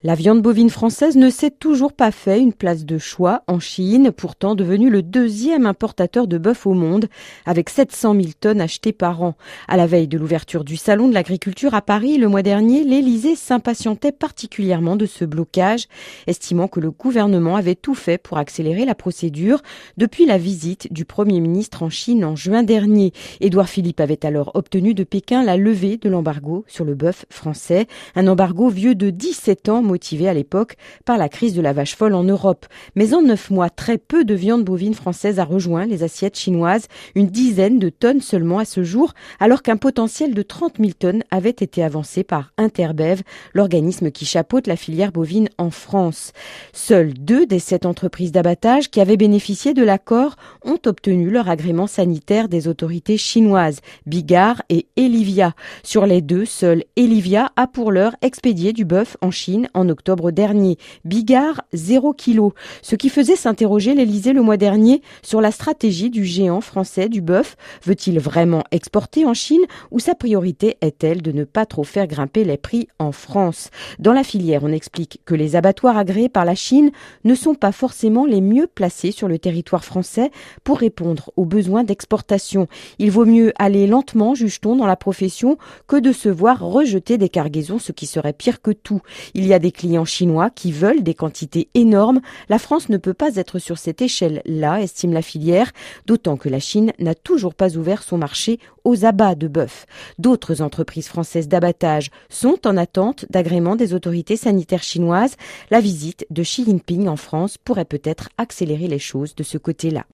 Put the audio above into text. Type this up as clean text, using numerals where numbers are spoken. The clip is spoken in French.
La viande bovine française ne s'est toujours pas fait une place de choix en Chine, pourtant devenu le deuxième importateur de bœuf au monde, avec 700 000 tonnes achetées par an. À la veille de l'ouverture du Salon de l'agriculture à Paris le mois dernier, l'Élysée s'impatientait particulièrement de ce blocage, estimant que le gouvernement avait tout fait pour accélérer la procédure depuis la visite du Premier ministre en Chine en juin dernier. Édouard Philippe avait alors obtenu de Pékin la levée de l'embargo sur le bœuf français, un embargo vieux de 17 ans, motivé à l'époque par la crise de la vache folle en Europe. Mais en 9 mois, très peu de viande bovine française a rejoint les assiettes chinoises, une dizaine de tonnes seulement à ce jour, alors qu'un potentiel de 30 000 tonnes avait été avancé par Interbev, l'organisme qui chapeaute la filière bovine en France. Seules 2 des 7 entreprises d'abattage qui avaient bénéficié de l'accord ont obtenu leur agrément sanitaire des autorités chinoises, Bigard et Elivia. Sur les 2, seule Elivia a pour l'heure expédié du bœuf en Chine en octobre dernier. Bigard, 0 kg. Ce qui faisait s'interroger l'Élysée le mois dernier sur la stratégie du géant français du bœuf. Veut-il vraiment exporter en Chine ou sa priorité est-elle de ne pas trop faire grimper les prix en France? Dans la filière, on explique que les abattoirs agréés par la Chine ne sont pas forcément les mieux placés sur le territoire français pour répondre aux besoins d'exportation. Il vaut mieux aller lentement, juge-t-on, dans la profession que de se voir rejeter des cargaisons, ce qui serait pire que tout. Il y a des clients chinois qui veulent des quantités énormes. La France ne peut pas être sur cette échelle-là, estime la filière, d'autant que la Chine n'a toujours pas ouvert son marché aux abats de bœuf. D'autres entreprises françaises d'abattage sont en attente d'agrément des autorités sanitaires chinoises. La visite de Xi Jinping en France pourrait peut-être accélérer les choses de ce côté-là.